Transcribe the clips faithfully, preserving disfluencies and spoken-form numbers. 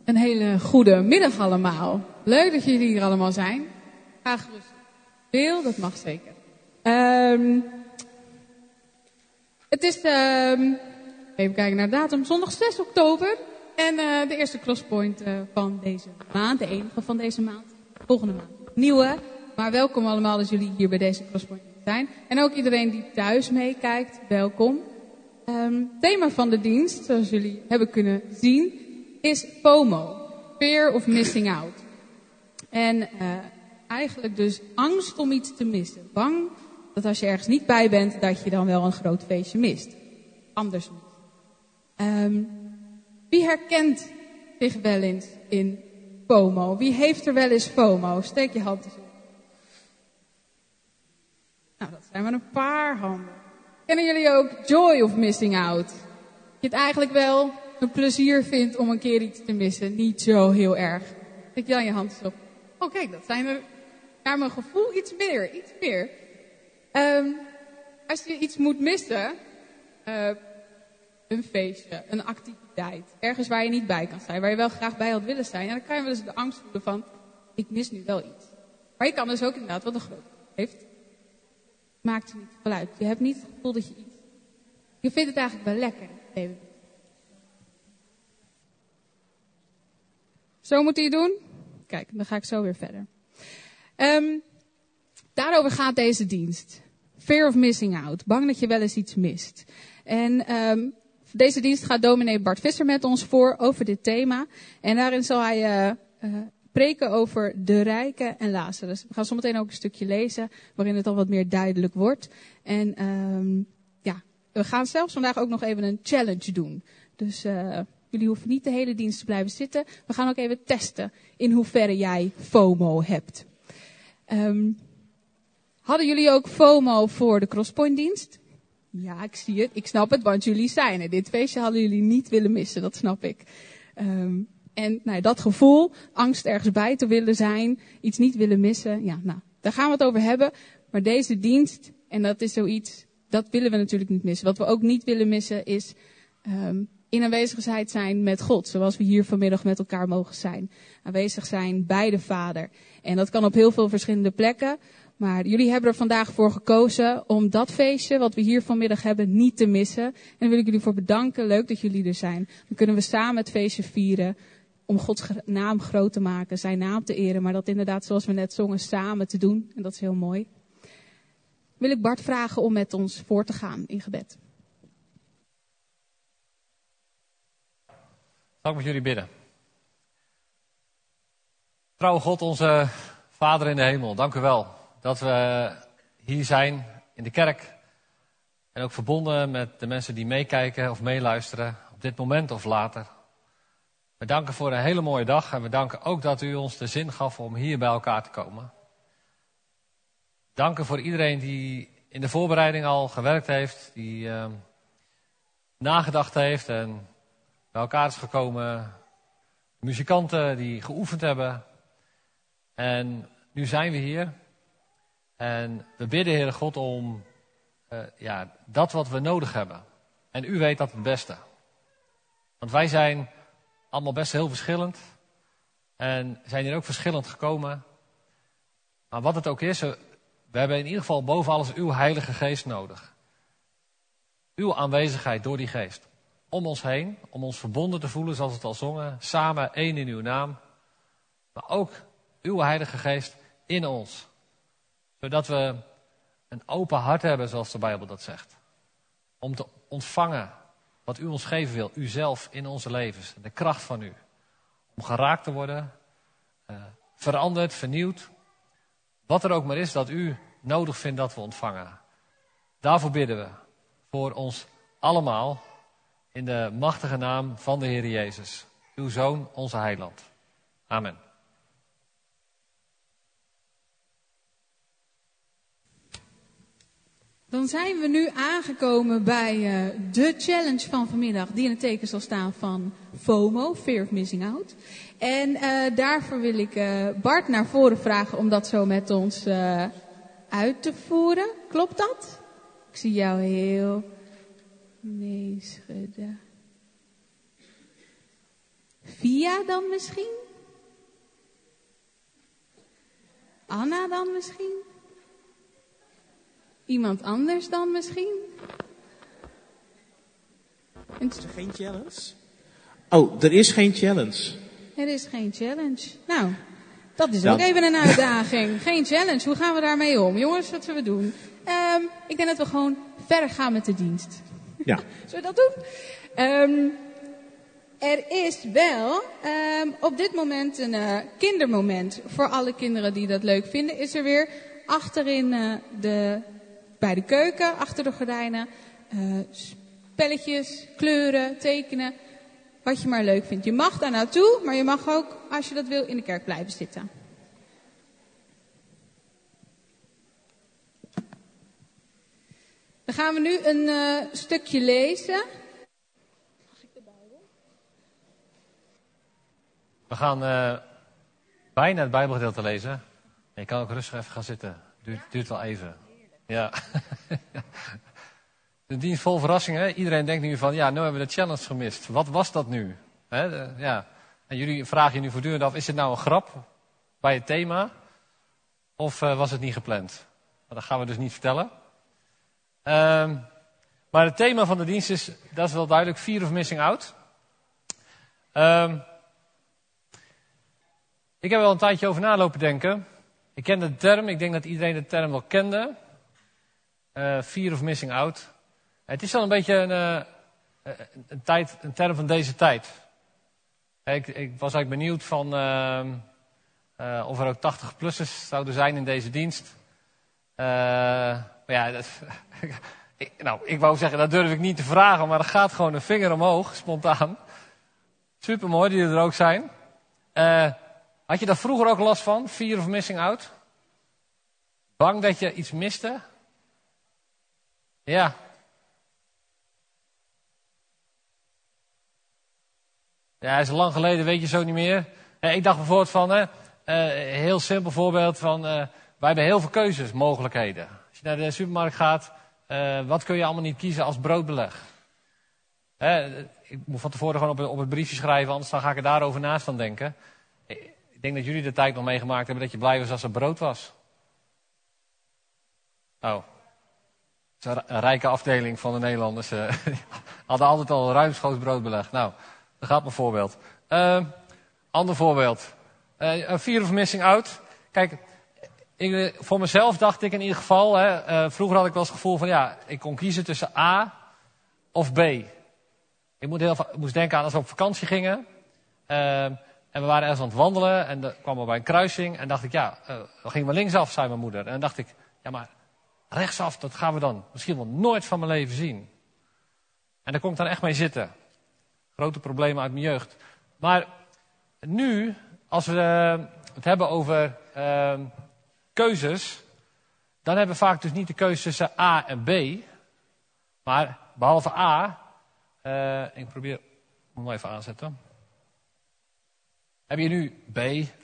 Een hele goede middag allemaal. Leuk dat jullie hier allemaal zijn. Ga gerust. Veel, dat mag zeker. Um, het is, um, even kijken naar de datum, zondag zes oktober. En uh, de eerste crosspoint uh, van deze maand, de enige van deze maand. Volgende maand. Nieuwe, maar welkom allemaal dat jullie hier bij deze crosspoint zijn. En ook iedereen die thuis meekijkt, welkom. Um, thema van de dienst, zoals jullie hebben kunnen zien, is FOMO. Fear of missing out. En uh, eigenlijk dus angst om iets te missen. Bang dat als je ergens niet bij bent, dat je dan wel een groot feestje mist. Anders niet. Um, wie herkent zich wel eens in FOMO? Wie heeft er wel eens FOMO? Steek je hand eens op. Nou, dat zijn maar een paar handen. Kennen jullie ook joy of missing out? Dat je het eigenlijk wel een plezier vindt om een keer iets te missen. Niet zo heel erg. Steek je dan je hand eens op. Oh kijk, dat zijn er naar mijn gevoel iets meer. Iets meer. Um, als je iets moet missen, uh, een feestje, een activiteit, ergens waar je niet bij kan zijn, waar je wel graag bij had willen zijn, en dan kan je wel eens de angst voelen van, ik mis nu wel iets. Maar je kan dus ook inderdaad wat een groot heeft. Maakt je niet veel uit. Je hebt niet het gevoel dat je iets... Je vindt het eigenlijk wel lekker. Even. Zo moet je het doen. Kijk, dan ga ik zo weer verder. Um, daarover gaat deze dienst. Fear of missing out. Bang dat je wel eens iets mist. En um, deze dienst gaat dominee Bart Visser met ons voor over dit thema. En daarin zal hij uh, uh, preken over de rijken en Lazarus. We gaan zometeen ook een stukje lezen waarin het al wat meer duidelijk wordt. En um, ja, we gaan zelfs vandaag ook nog even een challenge doen. Dus uh, jullie hoeven niet de hele dienst te blijven zitten. We gaan ook even testen in hoeverre jij FOMO hebt. Um, hadden jullie ook FOMO voor de Crosspoint dienst? Ja, ik zie het. Ik snap het, want jullie zijn er. Dit feestje hadden jullie niet willen missen, dat snap ik. Um, en nou, dat gevoel, angst ergens bij te willen zijn, iets niet willen missen. Ja, nou, daar gaan we het over hebben. Maar deze dienst, en dat is zoiets, dat willen we natuurlijk niet missen. Wat we ook niet willen missen is um, in aanwezigheid zijn met God. Zoals we hier vanmiddag met elkaar mogen zijn. Aanwezig zijn bij de Vader. En dat kan op heel veel verschillende plekken. Maar jullie hebben er vandaag voor gekozen om dat feestje wat we hier vanmiddag hebben niet te missen. En daar wil ik jullie voor bedanken. Leuk dat jullie er zijn. Dan kunnen we samen het feestje vieren om Gods naam groot te maken, zijn naam te eren. Maar dat inderdaad, zoals we net zongen, samen te doen. En dat is heel mooi. Wil ik Bart vragen om met ons voor te gaan in gebed. Zal ik met jullie bidden. Trouwe God, onze Vader in de hemel, dank u wel dat we hier zijn in de kerk. En ook verbonden met de mensen die meekijken of meeluisteren op dit moment of later. We danken voor een hele mooie dag en we danken ook dat u ons de zin gaf om hier bij elkaar te komen. Danken voor iedereen die in de voorbereiding al gewerkt heeft, die uh, nagedacht heeft en bij elkaar is gekomen. Muzikanten die geoefend hebben. En nu zijn we hier. En we bidden, Heere God, om uh, ja, dat wat we nodig hebben. En u weet dat het beste. Want wij zijn allemaal best heel verschillend. En zijn hier ook verschillend gekomen. Maar wat het ook is, we hebben in ieder geval boven alles uw Heilige Geest nodig. Uw aanwezigheid door die Geest. Om ons heen, om ons verbonden te voelen, zoals we het al zongen. Samen één in uw naam. Maar ook uw Heilige Geest in ons. Zodat we een open hart hebben, zoals de Bijbel dat zegt. Om te ontvangen wat u ons geven wil. Uzelf in onze levens. De kracht van u. Om geraakt te worden. Uh, veranderd, vernieuwd. Wat er ook maar is dat u nodig vindt dat we ontvangen. Daarvoor bidden we. Voor ons allemaal. In de machtige naam van de Heer Jezus. Uw Zoon, onze Heiland. Amen. Dan zijn we nu aangekomen bij uh, de challenge van vanmiddag. Die in het teken zal staan van FOMO, Fear of Missing Out. En uh, daarvoor wil ik uh, Bart naar voren vragen om dat zo met ons uh, uit te voeren. Klopt dat? Ik zie jou heel nee schudden. Via dan misschien? Anna dan misschien? Iemand anders dan misschien? Is er geen challenge? Oh, er is geen challenge. Er is geen challenge. Nou, dat is Dan. ook even een uitdaging. Geen challenge. Hoe gaan we daarmee om? Jongens, wat zullen we doen? Um, ik denk dat we gewoon verder gaan met de dienst. Ja. Zullen we dat doen? Um, er is wel um, op dit moment een uh, kindermoment. Voor alle kinderen die dat leuk vinden. Is er weer achterin uh, de, bij de keuken, achter de gordijnen. Uh, spelletjes, kleuren, tekenen. Wat je maar leuk vindt. Je mag daar naartoe, maar je mag ook, als je dat wil, in de kerk blijven zitten. Dan gaan we nu een uh, stukje lezen. Mag ik de Bijbel? We gaan uh, bijna het Bijbelgedeelte lezen. Je kan ook rustig even gaan zitten. Duurt, duurt wel even. Ja. De dienst vol verrassingen. Iedereen denkt nu van, ja, nu hebben we de challenge gemist. Wat was dat nu? He, de, ja. En jullie vragen je nu voortdurend af, is het nou een grap bij het thema? Of uh, was het niet gepland? Maar dat gaan we dus niet vertellen. Um, maar het thema van de dienst is, dat is wel duidelijk, Fear of Missing Out. Um, ik heb er wel een tijdje over nalopen denken. Ik ken de term, ik denk dat iedereen de term wel kende. Uh, Fear of Missing Out. Het is wel een beetje een, uh, een, tijd, een term van deze tijd. Ik, ik was eigenlijk benieuwd van, uh, uh, of er ook tachtig-plussers zouden zijn in deze dienst. Uh, maar ja, dat, ik, nou, ik wou zeggen, dat durf ik niet te vragen, maar er gaat gewoon een vinger omhoog, spontaan. Supermooi die er ook zijn. Uh, had je daar vroeger ook last van, Fear of Missing Out? Bang dat je iets miste? Ja. Ja, is lang geleden, weet je zo niet meer. Eh, ik dacht bijvoorbeeld van, een uh, heel simpel voorbeeld van, uh, wij hebben heel veel keuzes, mogelijkheden. Als je naar de supermarkt gaat, uh, wat kun je allemaal niet kiezen als broodbeleg? Eh, ik moet van tevoren gewoon op, op het briefje schrijven, anders dan ga ik er daarover naast aan denken. Ik denk dat jullie de tijd nog meegemaakt hebben dat je blij was als er brood was. Oh. Dat is een rijke afdeling van de Nederlanders. Uh, hadden altijd al ruimschoots broodbeleg. Nou, dat gaat mijn voorbeeld. Uh, ander voorbeeld. Uh, Fear of Missing Out. Kijk, ik, voor mezelf dacht ik in ieder geval... Hè, uh, vroeger had ik wel eens het gevoel van... ja, ik kon kiezen tussen A of B. Ik moest, heel, ik moest denken aan als we op vakantie gingen. Uh, en we waren ergens aan het wandelen. En dan kwamen we bij een kruising. En dacht ik, ja, uh, dan gingen we linksaf, zei mijn moeder. En dan dacht ik, ja maar... rechtsaf, dat gaan we dan misschien wel nooit van mijn leven zien. En daar kon ik dan echt mee zitten. Grote problemen uit mijn jeugd. Maar nu, als we het hebben over uh, keuzes... dan hebben we vaak dus niet de keuze tussen A en B. Maar behalve A... Uh, ik probeer... Ik moet hem even aanzetten. Heb je nu B,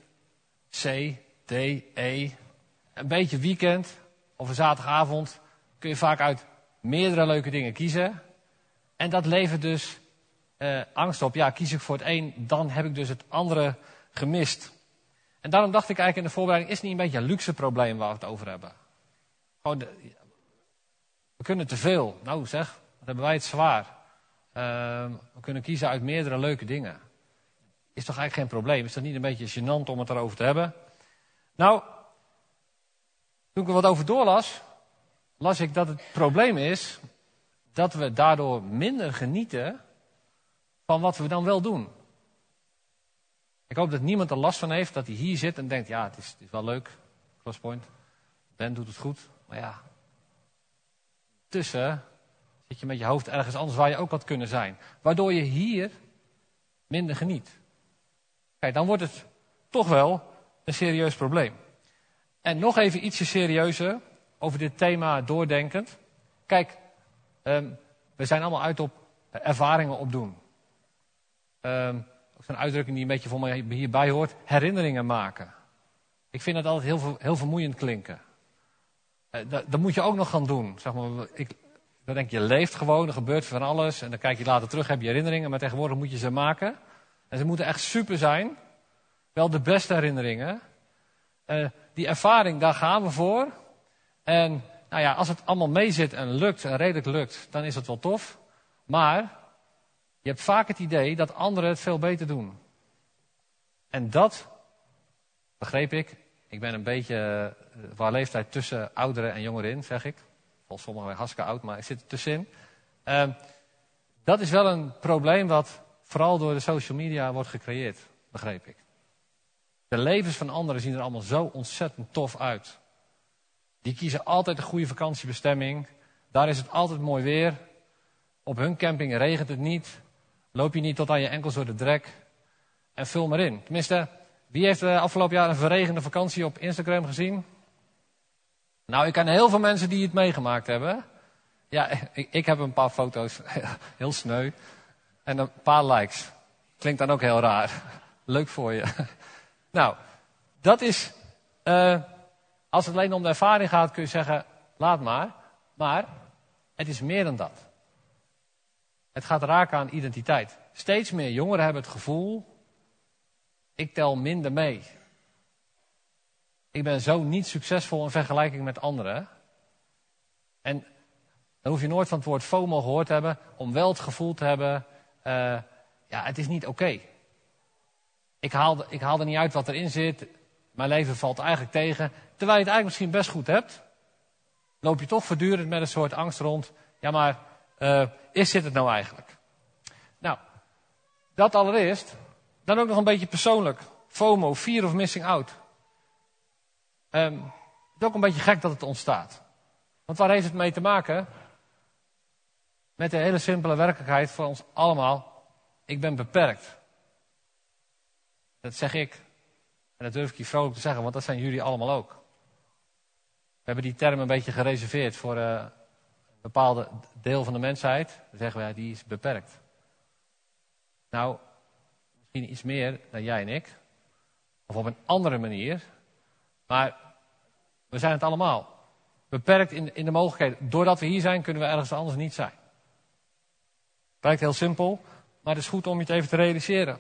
C, D, E... een beetje weekend... of een zaterdagavond kun je vaak uit meerdere leuke dingen kiezen. En dat levert dus uh, angst op. Ja, kies ik voor het een, dan heb ik dus het andere gemist. En daarom dacht ik eigenlijk in de voorbereiding... is het niet een beetje een luxe probleem waar we het over hebben? Gewoon de, we kunnen te veel. Nou zeg, wat hebben wij het zwaar. Uh, we kunnen kiezen uit meerdere leuke dingen. Is toch eigenlijk geen probleem? Is dat niet een beetje gênant om het erover te hebben? Nou... Toen ik er wat over doorlas, las ik dat het probleem is dat we daardoor minder genieten van wat we dan wel doen. Ik hoop dat niemand er last van heeft, dat hij hier zit en denkt, ja, het is, het is wel leuk, Crosspoint, Ben doet het goed, maar ja, tussen zit je met je hoofd ergens anders waar je ook had kunnen zijn. Waardoor je hier minder geniet. Kijk, dan wordt het toch wel een serieus probleem. En nog even ietsje serieuzer over dit thema doordenkend. Kijk, um, we zijn allemaal uit op ervaringen opdoen. Um, ook zo'n uitdrukking die een beetje voor mij hierbij hoort. Herinneringen maken. Ik vind dat altijd heel, heel vermoeiend klinken. Uh, dat, dat moet je ook nog gaan doen. Zeg maar, ik, dan denk je, je leeft gewoon, er gebeurt van alles. En dan kijk je later terug, heb je herinneringen. Maar tegenwoordig moet je ze maken. En ze moeten echt super zijn. Wel de beste herinneringen. Uh, die ervaring, daar gaan we voor. En nou ja, als het allemaal meezit en lukt en redelijk lukt, dan is het wel tof. Maar je hebt vaak het idee dat anderen het veel beter doen. En dat begreep ik. Ik ben een beetje uh, waar leeftijd tussen ouderen en jongeren in, zeg ik. Volgens sommigen hartstikke oud, maar ik zit er tussenin. Uh, dat is wel een probleem wat vooral door de social media wordt gecreëerd, begreep ik. De levens van anderen zien er allemaal zo ontzettend tof uit. Die kiezen altijd een goede vakantiebestemming. Daar is het altijd mooi weer. Op hun camping regent het niet. Loop je niet tot aan je enkels door de drek. En vul maar in. Tenminste, wie heeft de afgelopen jaar een verregende vakantie op Instagram gezien? Nou, ik ken heel veel mensen die het meegemaakt hebben. Ja, ik, ik heb een paar foto's. Heel sneu. En een paar likes. Klinkt dan ook heel raar. Leuk voor je. Nou, dat is... Uh, als het alleen om de ervaring gaat, kun je zeggen, laat maar. Maar het is meer dan dat. Het gaat raken aan identiteit. Steeds meer jongeren hebben het gevoel, ik tel minder mee. Ik ben zo niet succesvol in vergelijking met anderen. En dan hoef je nooit van het woord FOMO gehoord te hebben, om wel het gevoel te hebben, uh, ja, het is niet oké. Okay. Ik haal, ik haal er niet uit wat erin zit. Mijn leven valt eigenlijk tegen. Terwijl je het eigenlijk misschien best goed hebt. Loop je toch voortdurend met een soort angst rond. Ja, maar uh, is dit het nou eigenlijk? Nou, dat allereerst. Dan ook nog een beetje persoonlijk. FOMO, fear of missing out. Um, het is ook een beetje gek dat het ontstaat. Want waar heeft het mee te maken? Met de hele simpele werkelijkheid voor ons allemaal. Ik ben beperkt. Dat zeg ik. En dat durf ik hier vrolijk te zeggen, want dat zijn jullie allemaal ook. We hebben die term een beetje gereserveerd voor uh, een bepaalde deel van de mensheid. Dan zeggen wij, die is beperkt. Nou, misschien iets meer dan jij en ik. Of op een andere manier. Maar we zijn het allemaal. Beperkt in, in de mogelijkheden. Doordat we hier zijn, kunnen we ergens anders niet zijn. Het lijkt heel simpel, maar het is goed om je het even te realiseren.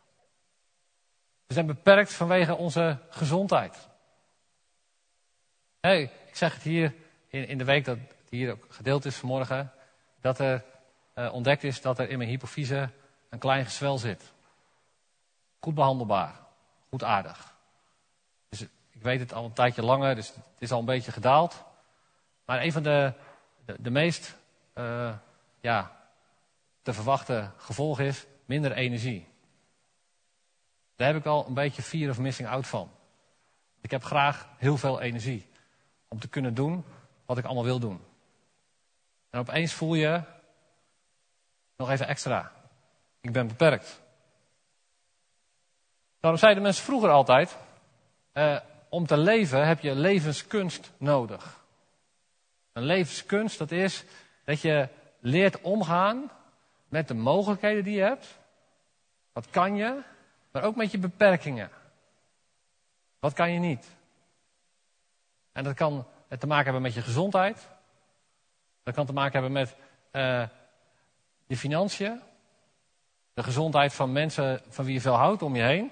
We zijn beperkt vanwege onze gezondheid. Hey, ik zeg het hier in, in de week dat het hier ook gedeeld is vanmorgen. Dat er uh, ontdekt is dat er in mijn hypofyse een klein gezwel zit. Goed behandelbaar. Goed aardig. Dus ik weet het al een tijdje langer, dus het is al een beetje gedaald. Maar een van de, de, de meest uh, ja, te verwachten gevolgen is minder energie. Daar heb ik al een beetje fear of missing out van. Ik heb graag heel veel energie. Om te kunnen doen wat ik allemaal wil doen. En opeens voel je nog even extra. Ik ben beperkt. Daarom zeiden mensen vroeger altijd, uh, om te leven heb je levenskunst nodig. Een levenskunst, dat is dat je leert omgaan met de mogelijkheden die je hebt. Wat kan je? Maar ook met je beperkingen. Wat kan je niet? En dat kan te maken hebben met je gezondheid. Dat kan te maken hebben met uh, je financiën. De gezondheid van mensen van wie je veel houdt om je heen.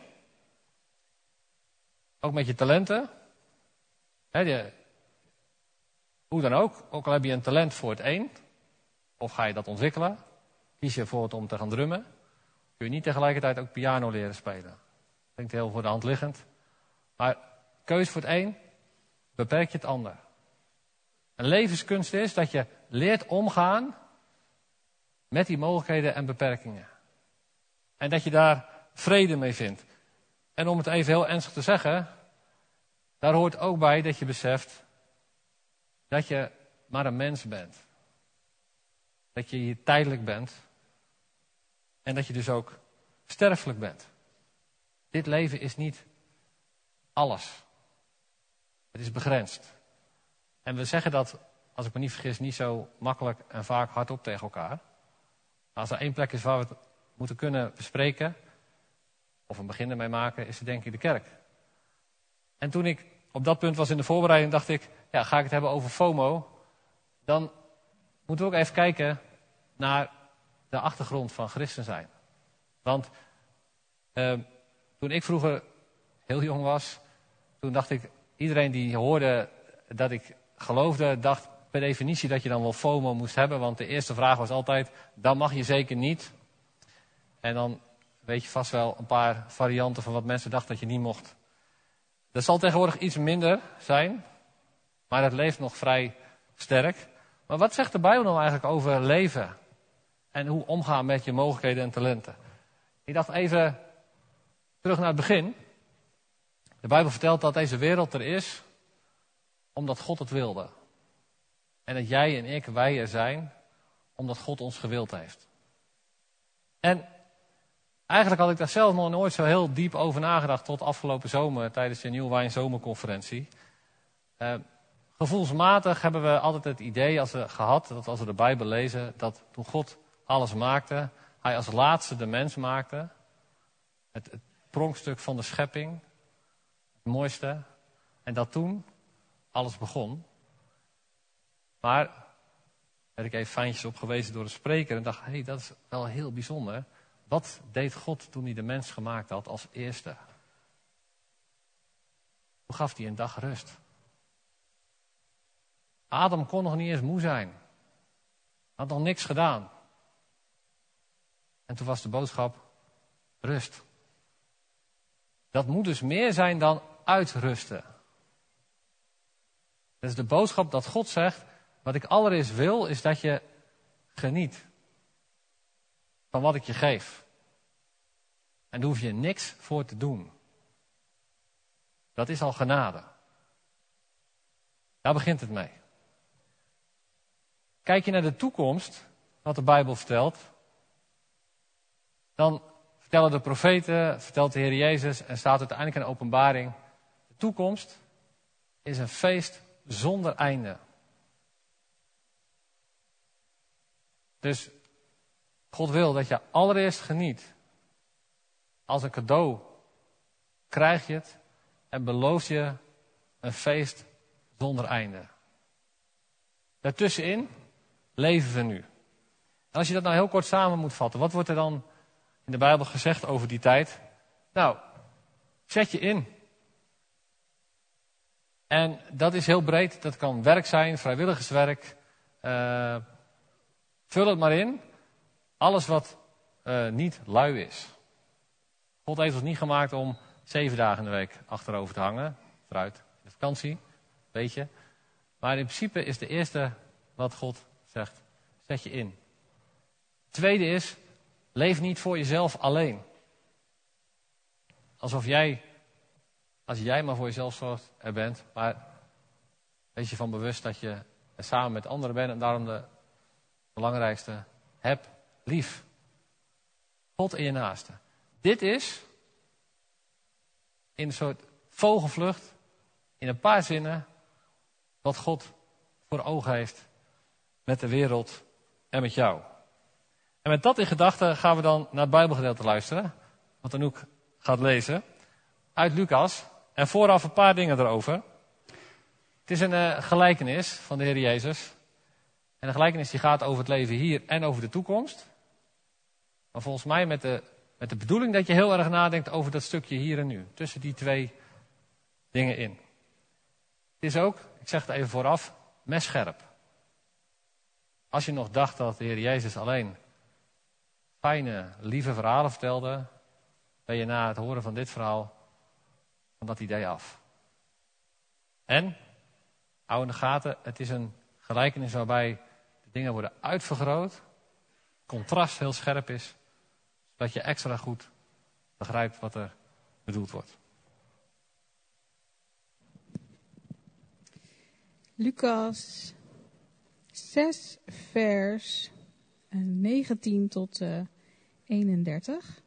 Ook met je talenten. He, de, hoe dan ook. Ook al heb je een talent voor het een. Of ga je dat ontwikkelen. Kies je voor het om te gaan drummen. Kun je niet tegelijkertijd ook piano leren spelen. Klinkt heel voor de hand liggend. Maar keus voor het een, beperk je het ander. Een levenskunst is dat je leert omgaan met die mogelijkheden en beperkingen. En dat je daar vrede mee vindt. En om het even heel ernstig te zeggen, daar hoort ook bij dat je beseft dat je maar een mens bent. Dat je hier tijdelijk bent. En dat je dus ook sterfelijk bent. Dit leven is niet alles. Het is begrensd. En we zeggen dat, als ik me niet vergis, niet zo makkelijk en vaak hardop tegen elkaar. Maar als er één plek is waar we het moeten kunnen bespreken, of een begin ermee maken, is het denk ik de kerk. En toen ik op dat punt was in de voorbereiding, dacht ik, ja, ga ik het hebben over FOMO, dan moeten we ook even kijken naar de achtergrond van christen zijn. Want Uh, toen ik vroeger heel jong was, toen dacht ik, iedereen die hoorde dat ik geloofde, dacht per definitie dat je dan wel FOMO moest hebben. Want de eerste vraag was altijd, dat mag je zeker niet. En dan weet je vast wel een paar varianten van wat mensen dachten dat je niet mocht. Dat zal tegenwoordig iets minder zijn, maar het leeft nog vrij sterk. Maar wat zegt de Bijbel nou eigenlijk over leven? En hoe omgaan met je mogelijkheden en talenten? Ik dacht even terug naar het begin. De Bijbel vertelt dat deze wereld er is omdat God het wilde. En dat jij en ik, wij er zijn, omdat God ons gewild heeft. En eigenlijk had ik daar zelf nog nooit zo heel diep over nagedacht tot afgelopen zomer tijdens de New Wine Zomerconferentie. Uh, gevoelsmatig hebben we altijd het idee als we gehad, dat als we de Bijbel lezen, dat toen God alles maakte, hij als laatste de mens maakte. Het, het pronkstuk van de schepping, het mooiste. En dat toen alles begon. Maar daar werd ik even fijntjes op gewezen door de spreker en dacht, hé, hey, dat is wel heel bijzonder. Wat deed God toen hij de mens gemaakt had als eerste? Toen gaf hij een dag rust. Adam kon nog niet eens moe zijn. Had nog niks gedaan. En toen was de boodschap rust. Dat moet dus meer zijn dan uitrusten. Dat is de boodschap dat God zegt, wat ik allereerst wil is dat je geniet van wat ik je geef. En daar hoef je niks voor te doen. Dat is al genade. Daar begint het mee. Kijk je naar de toekomst, wat de Bijbel vertelt, dan vertellen de profeten, vertelt de Heer Jezus en staat uiteindelijk in Openbaring, de toekomst is een feest zonder einde. Dus God wil dat je allereerst geniet. Als een cadeau krijg je het en belooft je een feest zonder einde. Daartussenin leven we nu. En als je dat nou heel kort samen moet vatten, wat wordt er dan in de Bijbel gezegd over die tijd? Nou, zet je in. En dat is heel breed. Dat kan werk zijn, vrijwilligerswerk. Uh, vul het maar in. Alles wat uh, niet lui is. God heeft ons niet gemaakt om zeven dagen in de week achterover te hangen. Vooruit, de vakantie, weet je. Maar in principe is de eerste wat God zegt, zet je in. Het tweede is, leef niet voor jezelf alleen. Alsof jij, als jij maar voor jezelf zorgt, er bent. Maar wees je van bewust dat je er samen met anderen bent. En daarom de belangrijkste, heb lief. God en je naaste. Dit is in een soort vogelvlucht, in een paar zinnen, wat God voor ogen heeft met de wereld en met jou. En met dat in gedachten gaan we dan naar het Bijbelgedeelte luisteren, wat Anouk gaat lezen, uit Lucas. En vooraf een paar dingen erover. Het is een uh, gelijkenis van de Heer Jezus. En de gelijkenis die gaat over het leven hier en over de toekomst. Maar volgens mij met de, met de bedoeling dat je heel erg nadenkt over dat stukje hier en nu. Tussen die twee dingen in. Het is ook, ik zeg het even vooraf, messcherp. Als je nog dacht dat de Heer Jezus alleen fijne, lieve verhalen vertelde, ben je na het horen van dit verhaal van dat idee af. En, hou in de gaten, het is een gelijkenis waarbij de dingen worden uitvergroot, contrast heel scherp is, zodat je extra goed begrijpt wat er bedoeld wordt. Lucas zes, vers negentien tot uh, eenendertig.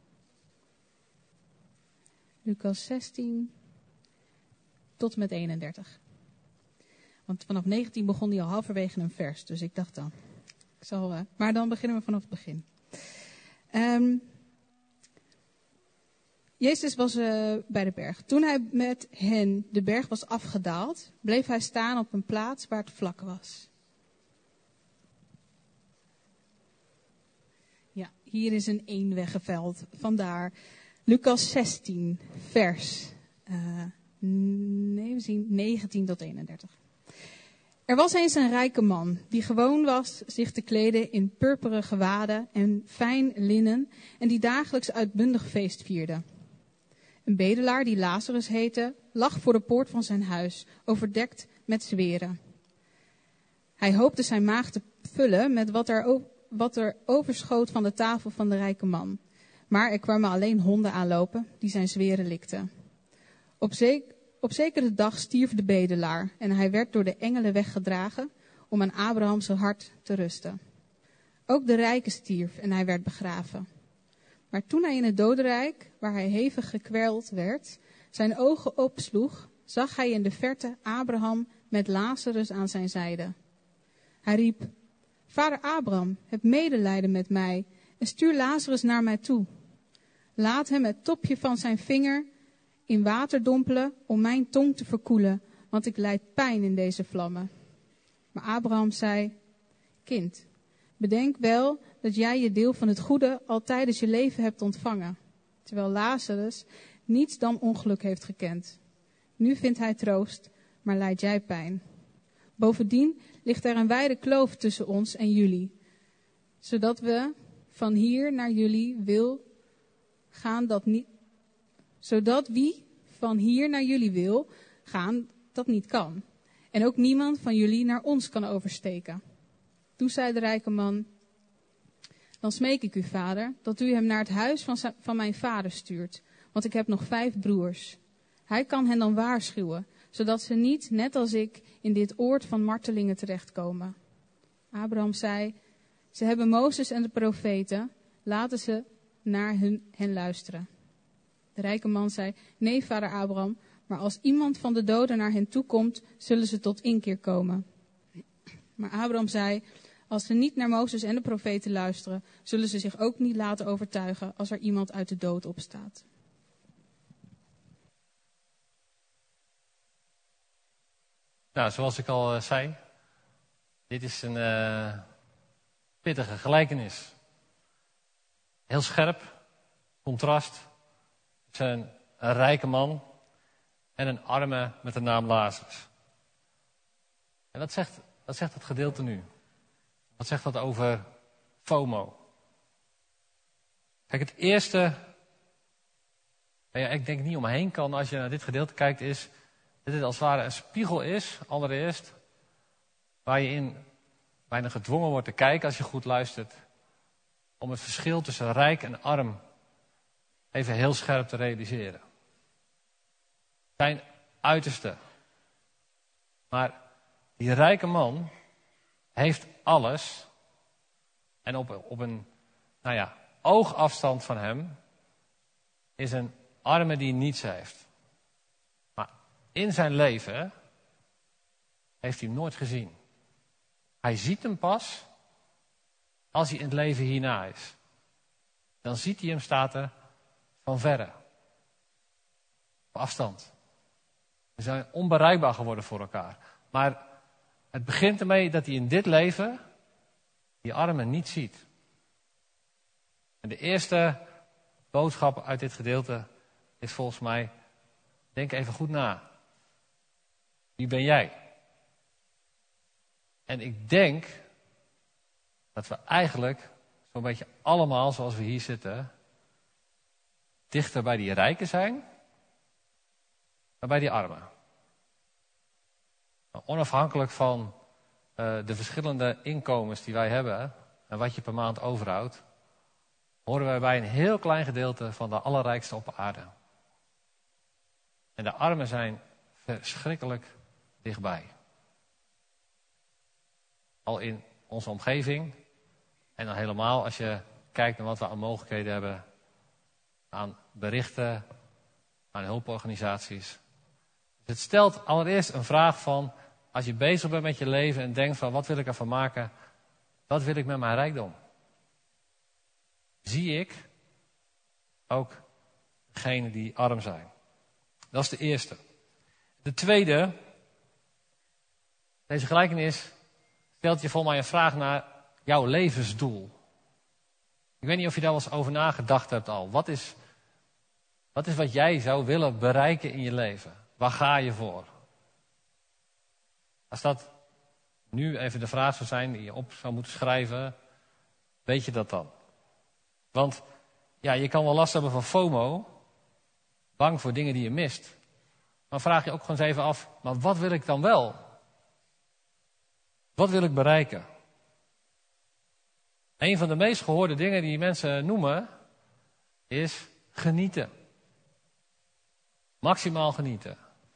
Lucas zestien tot en met eenendertig. Want vanaf negentien begon hij al halverwege een vers. Dus ik dacht dan, ik zal, uh, maar dan beginnen we vanaf het begin. Um, Jezus was uh, bij de berg. Toen hij met hen de berg was afgedaald, bleef hij staan op een plaats waar het vlak was. Ja, hier is een eenweggenveld. Vandaar. Lucas zestien, vers uh, nee, we zien negentien tot eenendertig. Er was eens een rijke man die gewoon was zich te kleden in purperen gewaden en fijn linnen en die dagelijks uitbundig feest vierde. Een bedelaar die Lazarus heette, lag voor de poort van zijn huis, overdekt met zweren. Hij hoopte zijn maag te vullen met wat er, wat er overschoot van de tafel van de rijke man. Maar er kwamen alleen honden aanlopen die zijn zweren likten. Op, zek- op zekere dag stierf de bedelaar en hij werd door de engelen weggedragen om aan Abrahams hart te rusten. Ook de rijke stierf en hij werd begraven. Maar toen hij in het dodenrijk, waar hij hevig gekweld werd, zijn ogen opsloeg, zag hij in de verte Abraham met Lazarus aan zijn zijde. Hij riep, Vader Abraham, heb medelijden met mij en stuur Lazarus naar mij toe. Laat hem het topje van zijn vinger in water dompelen om mijn tong te verkoelen, want ik lijd pijn in deze vlammen. Maar Abraham zei, kind, bedenk wel dat jij je deel van het goede al tijdens je leven hebt ontvangen, terwijl Lazarus niets dan ongeluk heeft gekend. Nu vindt hij troost, maar lijdt jij pijn. Bovendien ligt er een wijde kloof tussen ons en jullie, zodat we van hier naar jullie wil gaan dat niet, zodat wie van hier naar jullie wil gaan dat niet kan. En ook niemand van jullie naar ons kan oversteken. Toen zei de rijke man, dan smeek ik u, vader, dat u hem naar het huis van, van mijn vader stuurt, want ik heb nog vijf broers. Hij kan hen dan waarschuwen, zodat ze niet, net als ik, in dit oord van martelingen terechtkomen. Abraham zei, ze hebben Mozes en de profeten, laten ze naar hun, hen luisteren. De rijke man zei, nee, vader Abraham, maar als iemand van de doden naar hen toe komt, zullen ze tot inkeer komen. Maar Abraham zei, als ze niet naar Mozes en de profeten luisteren, zullen ze zich ook niet laten overtuigen als er iemand uit de dood opstaat. Nou, zoals ik al uh, zei, dit is een uh, pittige gelijkenis. Heel scherp, contrast tussen een rijke man en een arme met de naam Lazarus. En wat zegt, wat zegt het gedeelte nu? Wat zegt dat over FOMO? Kijk, het eerste, waar je ik denk niet omheen kan als je naar dit gedeelte kijkt, is dat dit als het ware een spiegel is, allereerst, waar je in bijna gedwongen wordt te kijken als je goed luistert, om het verschil tussen rijk en arm even heel scherp te realiseren. Zijn uiterste. Maar die rijke man heeft alles. En op, op een nou ja, oogafstand van hem is een arme die niets heeft. Maar in zijn leven heeft hij hem nooit gezien. Hij ziet hem pas als hij in het leven hierna is. Dan ziet hij hem, staat er, van verre. Op afstand. We zijn onbereikbaar geworden voor elkaar. Maar het begint ermee dat hij in dit leven die armen niet ziet. En de eerste boodschap uit dit gedeelte is volgens mij, denk even goed na. Wie ben jij? En ik denk dat we eigenlijk zo'n beetje allemaal, zoals we hier zitten, dichter bij die rijken zijn dan bij die armen. Onafhankelijk van uh, de verschillende inkomens die wij hebben en wat je per maand overhoudt, horen wij bij een heel klein gedeelte van de allerrijkste op aarde. En de armen zijn verschrikkelijk dichtbij. Al in onze omgeving en dan helemaal als je kijkt naar wat we aan mogelijkheden hebben, aan berichten, aan hulporganisaties. Dus het stelt allereerst een vraag van, als je bezig bent met je leven en denkt van wat wil ik ervan maken, wat wil ik met mijn rijkdom? Zie ik ook degenen die arm zijn? Dat is de eerste. De tweede, deze gelijkenis stelt je voor mij een vraag naar jouw levensdoel. Ik weet niet of je daar wel eens over nagedacht hebt al. Wat is, Wat is wat jij zou willen bereiken in je leven? Waar ga je voor? Als dat nu even de vraag zou zijn die je op zou moeten schrijven, weet je dat dan? Want ja, je kan wel last hebben van FOMO, bang voor dingen die je mist. Maar vraag je ook gewoon eens even af, maar wat wil ik dan wel? Wat wil ik bereiken? Een van de meest gehoorde dingen die mensen noemen, is genieten. Maximaal genieten.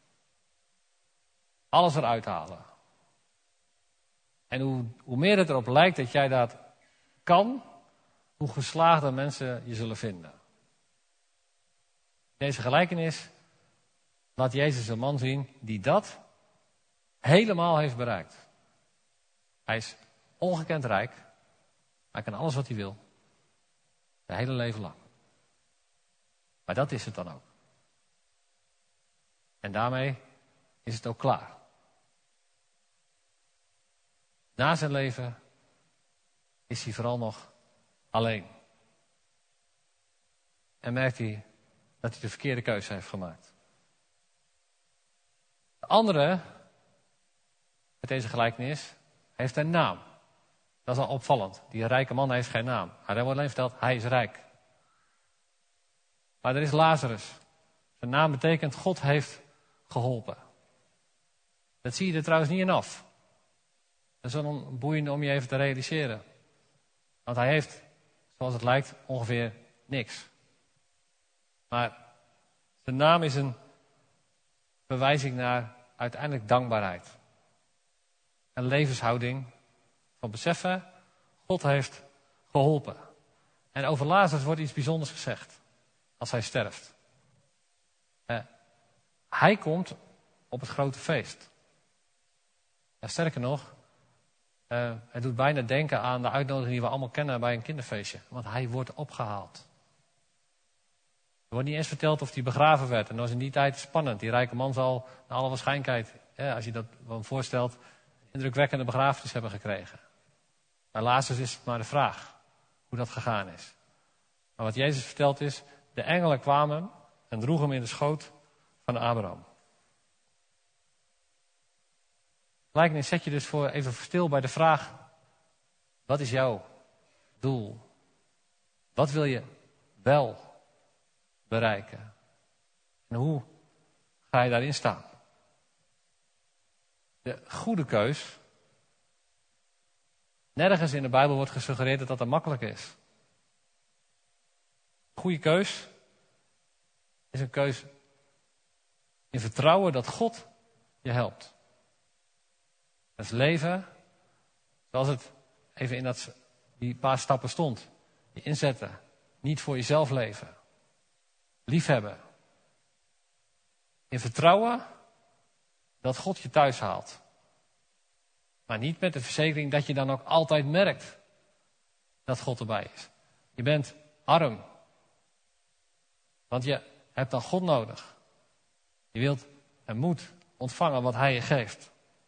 Alles eruit halen. En hoe, hoe meer het erop lijkt dat jij dat kan, hoe geslaagder mensen je zullen vinden. Deze gelijkenis laat Jezus een man zien die dat helemaal heeft bereikt. Hij is ongekend rijk. Hij kan alles wat hij wil. Zijn hele leven lang. Maar dat is het dan ook. En daarmee is het ook klaar. Na zijn leven is hij vooral nog alleen. En merkt hij dat hij de verkeerde keuze heeft gemaakt. De andere, met deze gelijkenis, heeft een naam. Dat is al opvallend. Die rijke man heeft geen naam. Maar er wordt alleen verteld, hij is rijk. Maar er is Lazarus. Zijn naam betekent, God heeft geholpen. Dat zie je er trouwens niet in af. Dat is wel een boeiende om je even te realiseren. Want hij heeft, zoals het lijkt, ongeveer niks. Maar zijn naam is een verwijzing naar uiteindelijk dankbaarheid. Een levenshouding van beseffen, God heeft geholpen. En over Lazarus wordt iets bijzonders gezegd. Als hij sterft. Eh, hij komt op het grote feest. Ja, sterker nog, uh, het doet bijna denken aan de uitnodiging die we allemaal kennen bij een kinderfeestje. Want hij wordt opgehaald. Er wordt niet eens verteld of hij begraven werd. En dat was in die tijd spannend. Die rijke man zal naar alle waarschijnlijkheid, ja, als je dat wel voorstelt, indrukwekkende begrafenis hebben gekregen. Maar Lazarus is het maar de vraag hoe dat gegaan is. Maar wat Jezus vertelt is, de engelen kwamen en droegen hem in de schoot van Abraham. Gelijkenis zet je dus voor even stil bij de vraag, wat is jouw doel? Wat wil je wel bereiken? En hoe ga je daarin staan? De goede keus. Nergens in de Bijbel wordt gesuggereerd dat dat een makkelijk is. Goede keus is een keus in vertrouwen dat God je helpt. Dat is leven zoals het even in dat, die paar stappen stond. Je inzetten. Niet voor jezelf leven. Liefhebben. In vertrouwen dat God je thuis haalt. Maar niet met de verzekering dat je dan ook altijd merkt dat God erbij is. Je bent arm. Want je hebt dan God nodig. Je wilt en moet ontvangen wat hij je geeft.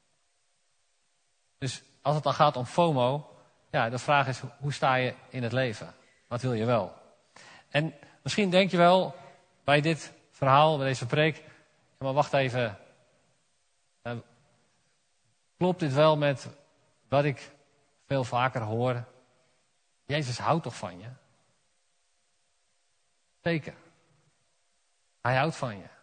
Dus als het dan gaat om FOMO, ja, de vraag is, hoe sta je in het leven? Wat wil je wel? En misschien denk je wel bij dit verhaal, bij deze preek, ja, maar wacht even. Uh, klopt dit wel met wat ik veel vaker hoor? Jezus houdt toch van je? Zeker. Hij houdt van je.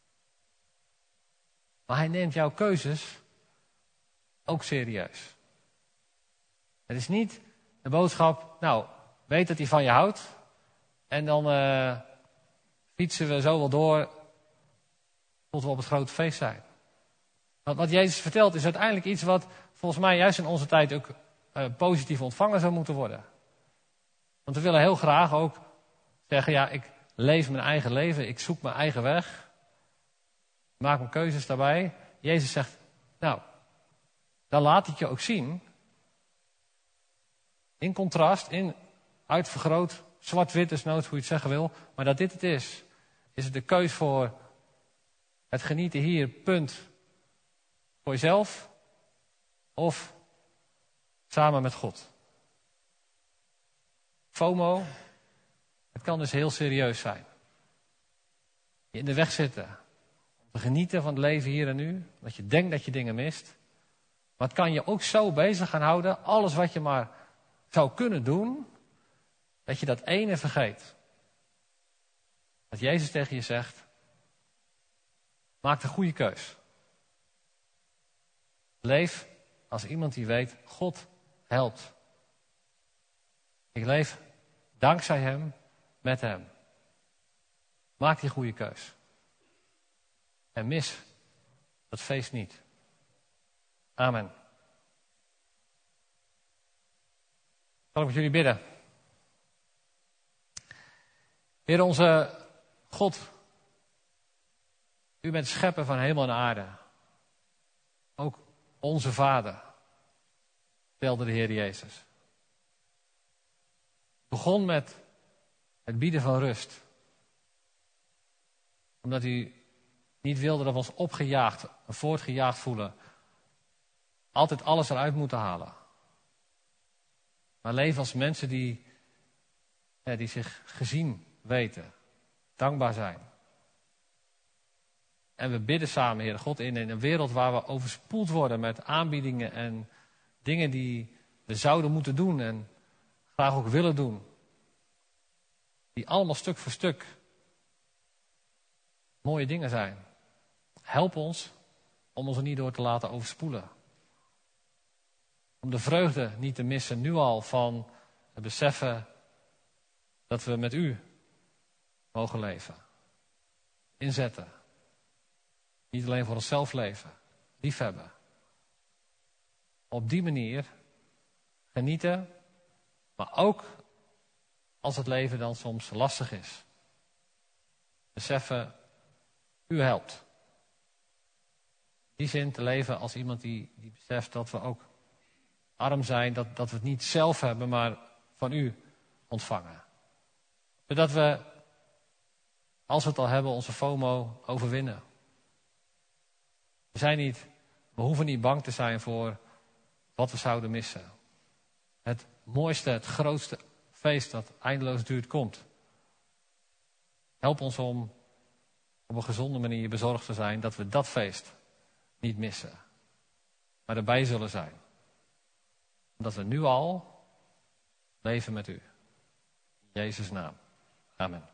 Maar hij neemt jouw keuzes ook serieus. Het is niet de boodschap, nou, weet dat hij van je houdt. En dan uh, fietsen we zo wel door tot we op het grote feest zijn. Want wat Jezus vertelt is uiteindelijk iets wat volgens mij juist in onze tijd ook uh, positief ontvangen zou moeten worden. Want we willen heel graag ook zeggen, ja, ik leef mijn eigen leven, ik zoek mijn eigen weg. Ik maak mijn keuzes daarbij. Jezus zegt, nou, dan laat ik je ook zien. In contrast, in uitvergroot, zwart-wit is nooit hoe je het zeggen wil. Maar dat dit het is. Is het de keus voor het genieten hier, punt. Voor jezelf. Of samen met God. FOMO. Het kan dus heel serieus zijn. je in de weg zitten. Om te genieten van het leven hier en nu. Dat je denkt dat je dingen mist. Maar het kan je ook zo bezig gaan houden. Alles wat je maar zou kunnen doen. Dat je dat ene vergeet. Dat Jezus tegen je zegt. Maak de goede keus. Leef als iemand die weet, God helpt. Ik leef dankzij hem, met hem. Maak die goede keus. En mis dat feest niet. Amen. Zal ik met jullie bidden? Heer onze God, u bent schepper van hemel en aarde. Ook onze Vader, stelde de Heer Jezus. Begon met het bieden van rust. Omdat u niet wilde dat we ons opgejaagd en voortgejaagd voelen. Altijd alles eruit moeten halen. Maar leven als mensen die, ja, die zich gezien weten. Dankbaar zijn. En we bidden samen, Heer God, in een wereld waar we overspoeld worden met aanbiedingen en dingen die we zouden moeten doen en graag ook willen doen. Die allemaal stuk voor stuk mooie dingen zijn. Help ons om ons er niet door te laten overspoelen. Om de vreugde niet te missen, nu al, van het beseffen dat we met u mogen leven. Inzetten. Niet alleen voor onszelf leven. Liefhebben. Op die manier genieten. Maar ook als het leven dan soms lastig is. Beseffen, u helpt. In die zin te leven als iemand die, die beseft dat we ook arm zijn. Dat, dat we het niet zelf hebben, maar van u ontvangen. Zodat we, als we het al hebben, onze FOMO overwinnen. We zijn niet, we hoeven niet bang te zijn voor wat we zouden missen. Het mooiste, het grootste feest dat eindeloos duurt, komt. Help ons om op een gezonde manier bezorgd te zijn dat we dat feest niet missen. Maar erbij zullen zijn. Omdat we nu al leven met u. In Jezus' naam. Amen.